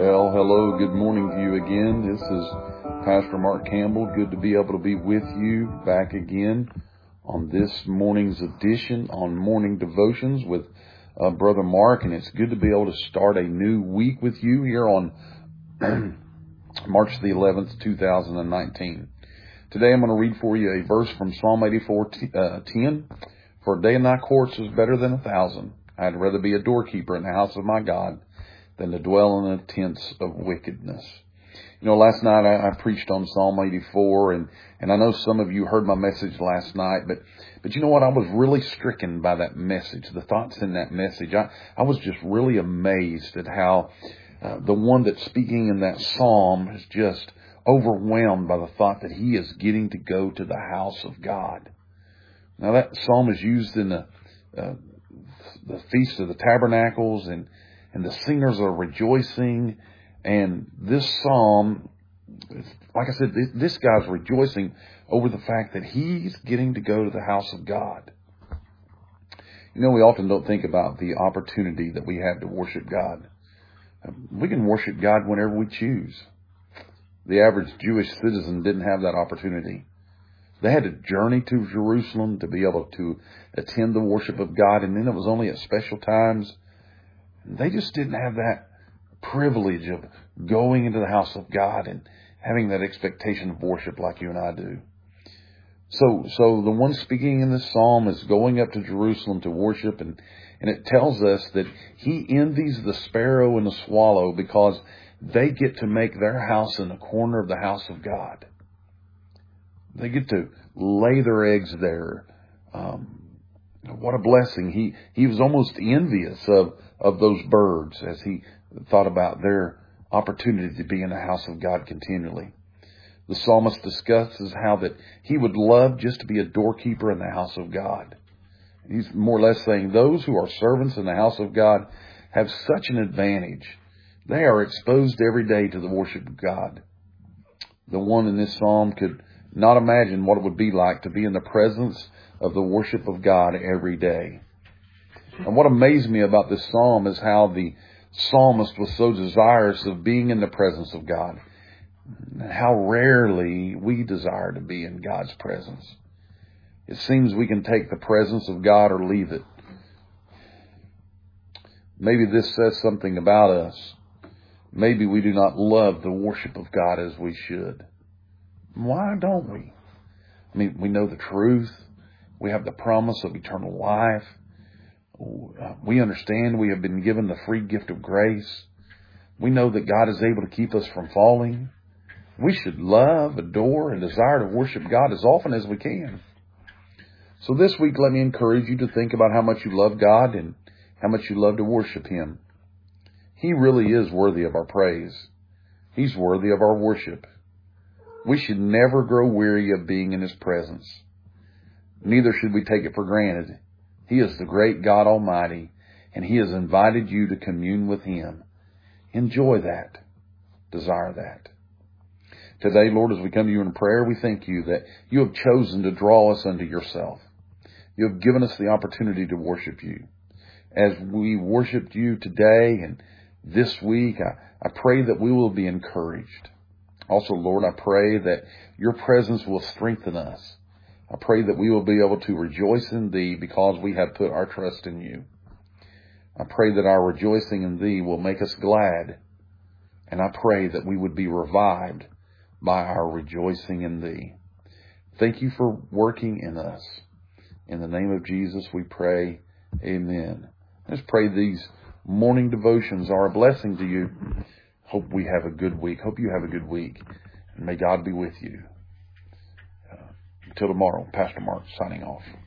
Well, hello, good morning to you again. This is Pastor Mark Campbell. Good to be able to be with you back again on this morning's edition on Morning Devotions with Brother Mark. And it's good to be able to start a new week with you here on March the 11th, 2019. Today I'm going to read for you a verse from Psalm 84:10. For a day in thy courts is better than 1,000. I'd rather be a doorkeeper in the house of my God than to dwell in the tents of wickedness. You know, last night I preached on Psalm 84, and I know some of you heard my message last night, but you know what? I was really stricken by that message, the thoughts in that message. I was just really amazed at how the one that's speaking in that psalm is just overwhelmed by the thought that he is getting to go to the house of God. Now that psalm is used in the Feast of the Tabernacles, and the singers are rejoicing. And this psalm, like I said, this guy's rejoicing over the fact that he's getting to go to the house of God. You know, we often don't think about the opportunity that we have to worship God. We can worship God whenever we choose. The average Jewish citizen didn't have that opportunity. They had to journey to Jerusalem to be able to attend the worship of God, and then it was only at special times. They just didn't have that privilege of going into the house of God and having that expectation of worship like you and I do. So the one speaking in this psalm is going up to Jerusalem to worship, and it tells us that he envies the sparrow and the swallow because they get to make their house in the corner of the house of God. They get to lay their eggs there. What a blessing. He was almost envious of those birds as he thought about their opportunity to be in the house of God continually. The psalmist discusses how that he would love just to be a doorkeeper in the house of God. He's more or less saying those who are servants in the house of God have such an advantage. They are exposed every day to the worship of God. The one in this psalm could not imagine what it would be like to be in the presence of the worship of God every day. And what amazed me about this psalm is how the psalmist was so desirous of being in the presence of God, and how rarely we desire to be in God's presence. It seems we can take the presence of God or leave it. Maybe this says something about us. Maybe we do not love the worship of God as we should. Why don't we? I mean, we know the truth. We have the promise of eternal life. We understand we have been given the free gift of grace. We know that God is able to keep us from falling. We should love, adore, and desire to worship God as often as we can. So this week, let me encourage you to think about how much you love God and how much you love to worship Him. He really is worthy of our praise. He's worthy of our worship. We should never grow weary of being in His presence. Neither should we take it for granted. He is the great God Almighty, and He has invited you to commune with Him. Enjoy that. Desire that. Today, Lord, as we come to you in prayer, we thank you that you have chosen to draw us unto yourself. You have given us the opportunity to worship you. As we worshiped you today and this week, I pray that we will be encouraged. Also, Lord, I pray that your presence will strengthen us. I pray that we will be able to rejoice in thee because we have put our trust in you. I pray that our rejoicing in thee will make us glad. And I pray that we would be revived by our rejoicing in thee. Thank you for working in us. In the name of Jesus we pray. Amen. Let's pray these morning devotions are a blessing to you. Hope we have a good week. Hope you have a good week. And may God be with you. Until tomorrow, Pastor Mark signing off.